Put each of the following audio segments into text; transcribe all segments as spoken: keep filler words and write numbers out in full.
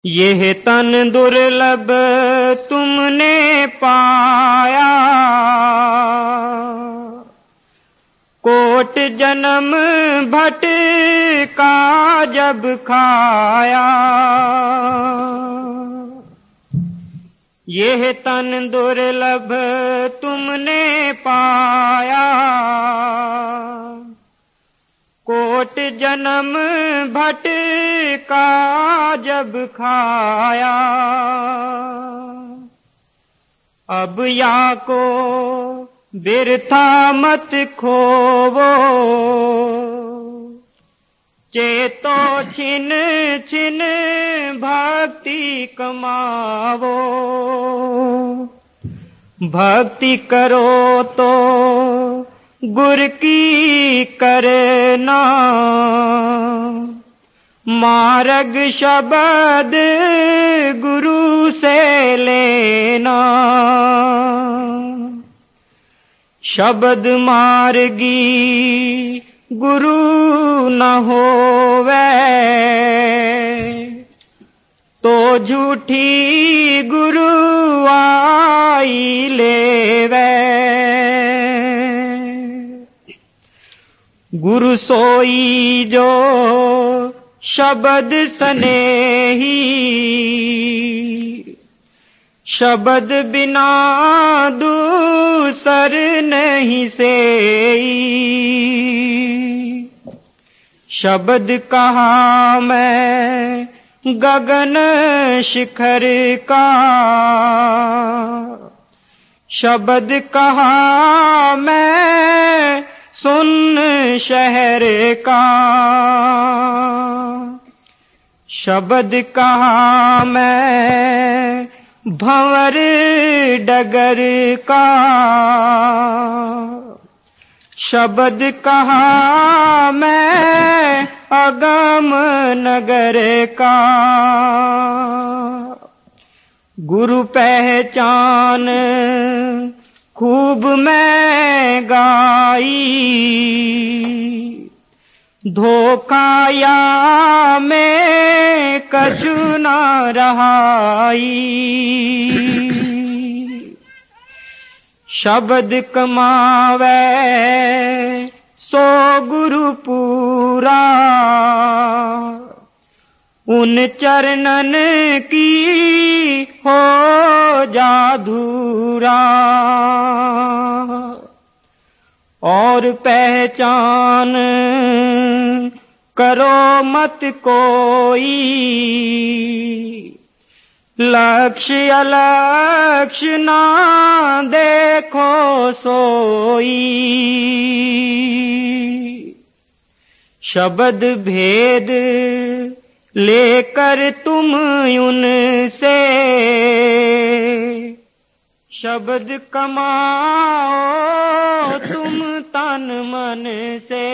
यह तन दुर्लभ तुमने पाया, कोट जन्म भटका जब खाया। यह तन दुर्लभ तुमने पाया, कोट जन्म भटका जब खाया। अब या को बिरथा मत खोवो, चेतो छिन छिन भक्ति कमावो। भक्ति करो तो गुर की करना, मार्ग शब्द गुरु से लेना। शब्द मार्गी गुरु न होवे, तो झूठी गुरु आई लेवे। गुरु सोई जो शब्द सनेही, शब्द बिना दूसर नहीं सेई। शब्द कहा मैं गगन शिखर का, शब्द कहा मैं सुन शहर का। शब्द कहा मैं भंवर डगर का, शब्द कहा मैं अगम नगर का। गुरु पहचान खूब मैं गाई, धोखा या में कछु न रहाई। शब्द कमावे सो गुरु पूरा, उन चरणन की हो जाधूरा। और पहचान करो मत कोई, लक्ष्य अलक्ष्य ना देखो सोई। शब्द भेद लेकर तुम उनसे, शब्द कमाओ तुम तन मन से।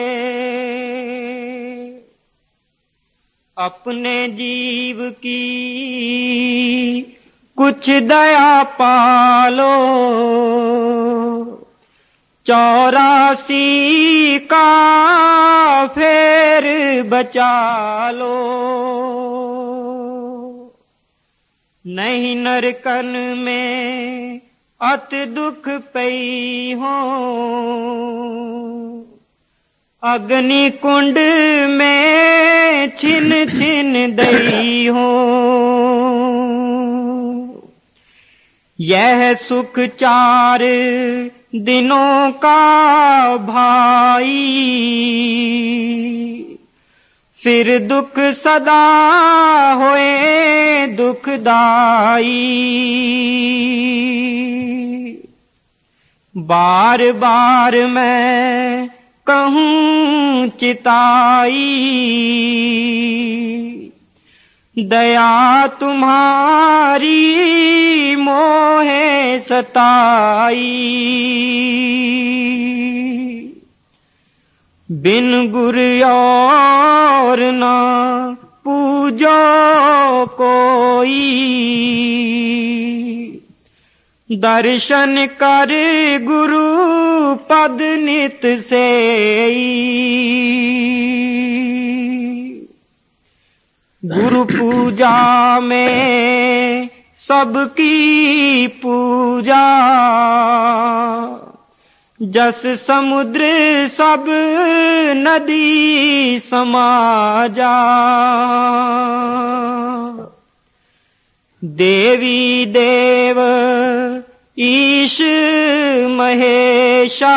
अपने जीव की कुछ दया पालो, चौरासी का फेर बचा लो। नहीं नरकन में अत दुख पई हो, अग्नि कुंड में छिन छिन दई हो। यह सुख चार दिनों का भाई, फिर दुख सदा होए दुखदाई। बार बार मैं कहूँ चिताई, दया तुम्हारी मोहे सताई। बिन गुर और ना पूजो कोई, दर्शन कर गुरु पद नित सेई। गुरु पूजा में सबकी पूजा, जस समुद्र सब नदी समाजा। देवी देव ईश महेशा,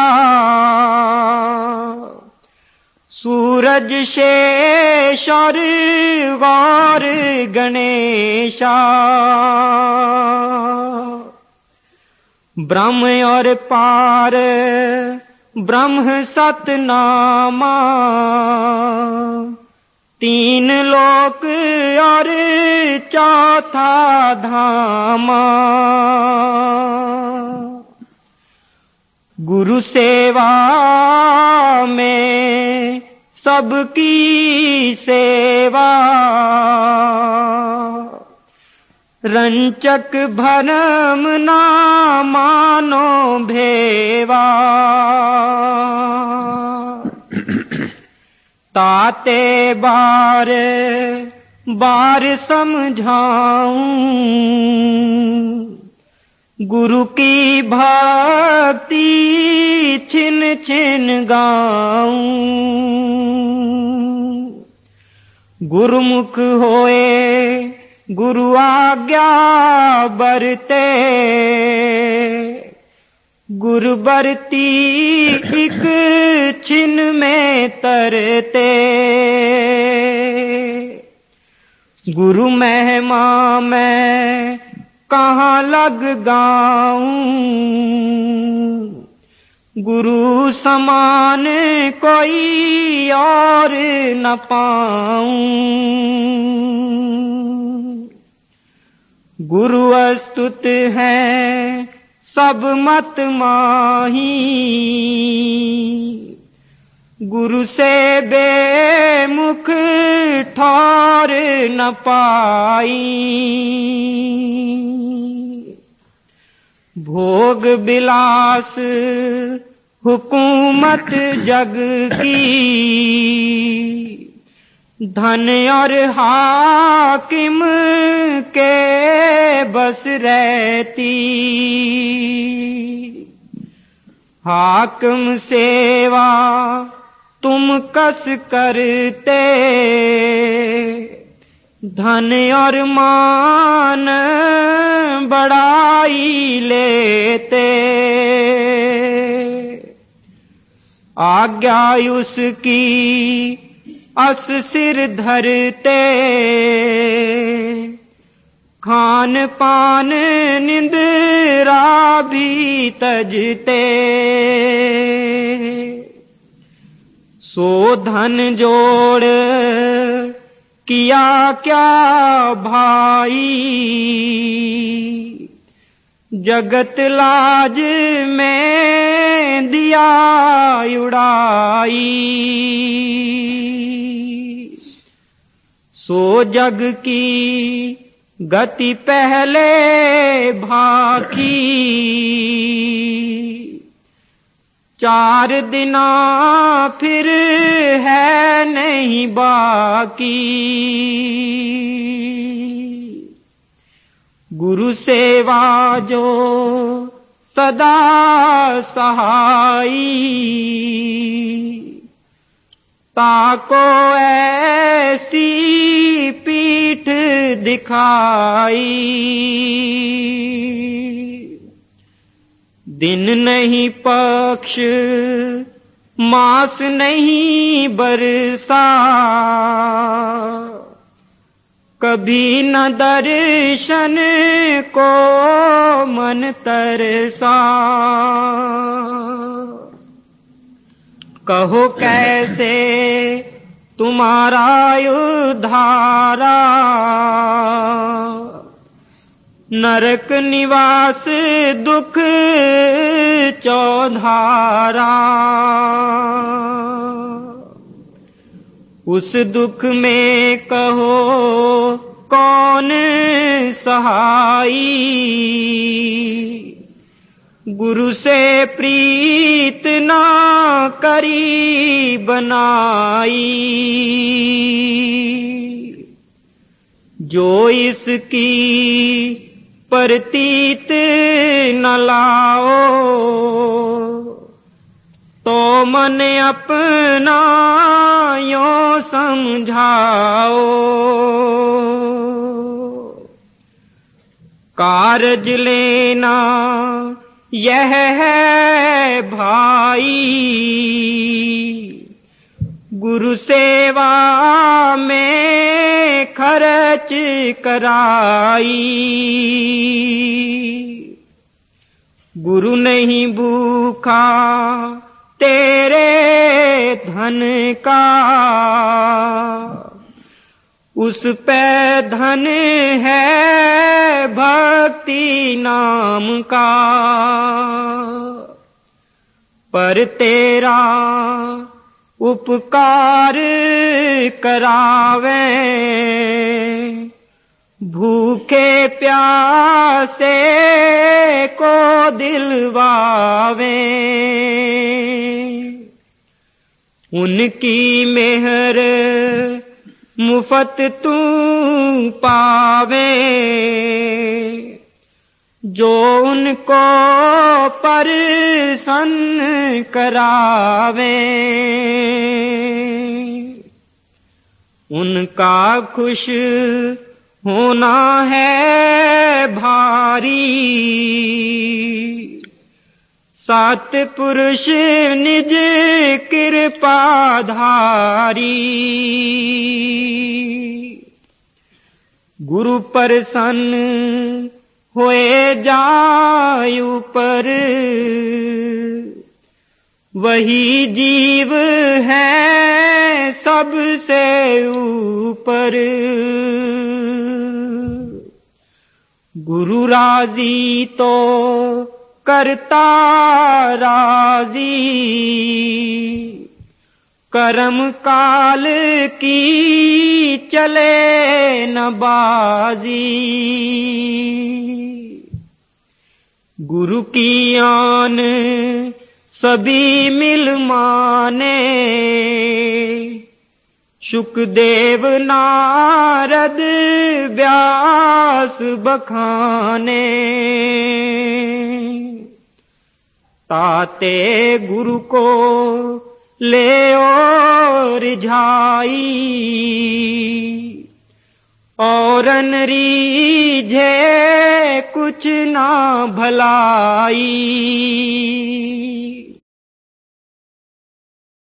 सूरज शेष और गौर गणेशा। ब्रह्म और पार ब्रह्म सतनामा, तीन लोक और चौथा धामा। गुरु सेवा में सबकी सेवा, रंचक भरम ना मानो भेवा। ताते बार बार समझाऊं, गुरु की भक्ति छिन छिन गाऊं। गुरुमुख होए गुरु आज्ञा बरते, गुरु बरती एक छिन में तरते। गुरु महिमा मैं कहाँ लग गाऊं, गुरु समान कोई और न पाऊं। गुरु अस्तुत है सब मत माही, गुरु से बेमुख ठौर न पाई। भोग विलास हुकूमत जग की, धन और हाकिम के बस रहती। हाकिम सेवा तुम कस करते, धन और मान बढ़ाई लेते। आज्ञा उसकी अस सिर धरते, खान पान निंद्रा भी तजते। सो धन जोड़ किया क्या भाई, जगत लाज में दिया उड़ाई। सो जग की गति पहले भाकी, चार दिना फिर है नहीं बाकी। गुरु सेवा जो सदा सहाई, ताको ऐसी पीठ दिखाई। दिन नहीं पक्ष मास नहीं बरसा, कभी न दर्शन को मन तरसा। कहो कैसे तुम्हारा उद्धारा, नरक निवास दुख चौधारा। उस दुख में कहो कौन सहाई, गुरु से प्रीत ना करी बनाई। जो इसकी प्रतीत न लाओ, तो मन अपना यो समझाओ। कारज लेना यह है भाई, गुरु सेवा में खर्च कराई। गुरु नहीं भूखा तेरे धन का, उस पे धन है भक्ति नाम का। पर तेरा उपकार करावे, भूखे प्यासे को दिलवावे। उनकी मेहर मुफ्त तू पावे, जो उनको प्रसन्न करावे। उनका खुश होना है भारी, सात पुरुष निज कृपाधारी। गुरु प्रसन्न होए जायु पर, वही जीव है सबसे ऊपर। गुरु राजी तो करता राजी, कर्म काल की चले न बाजी। गुरु की आन सभी मिल माने, शुकदेव नारद व्यास बखाने। ताते गुरु को ले और रिझाई, और रीझे कुछ ना भलाई।